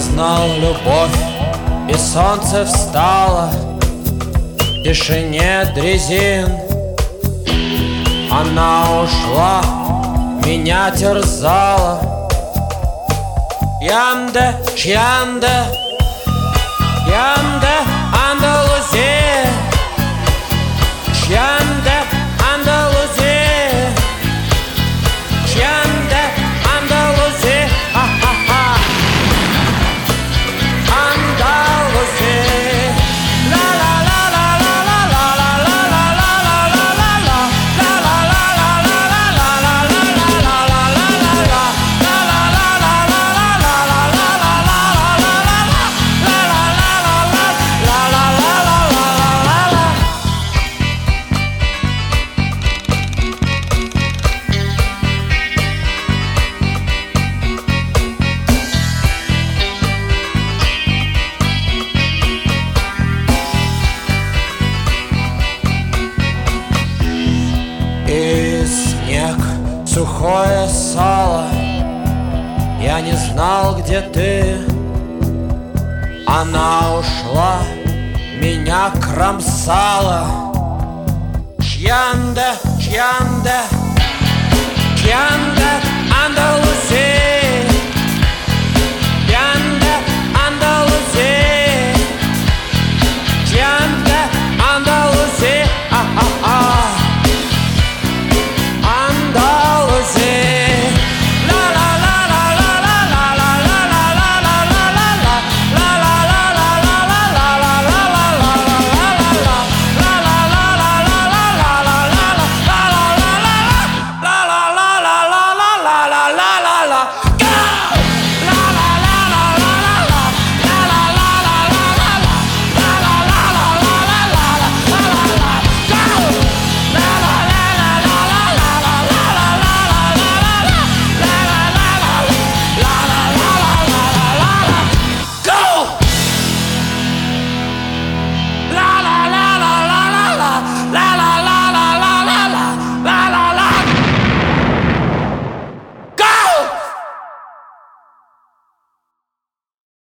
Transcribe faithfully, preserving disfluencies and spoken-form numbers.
знал любовь, и солнце встало в тишине дрезин. Она ушла, меня терзала. Янде, Янде, Янде, Андалузия, Янде, Андалузия, Янде, Андалузия, ха-ха-ха, Андалузия. И снег, сухое сало, я не знал, где ты. Она ушла, меня кромсала. Чьянде, чьянде,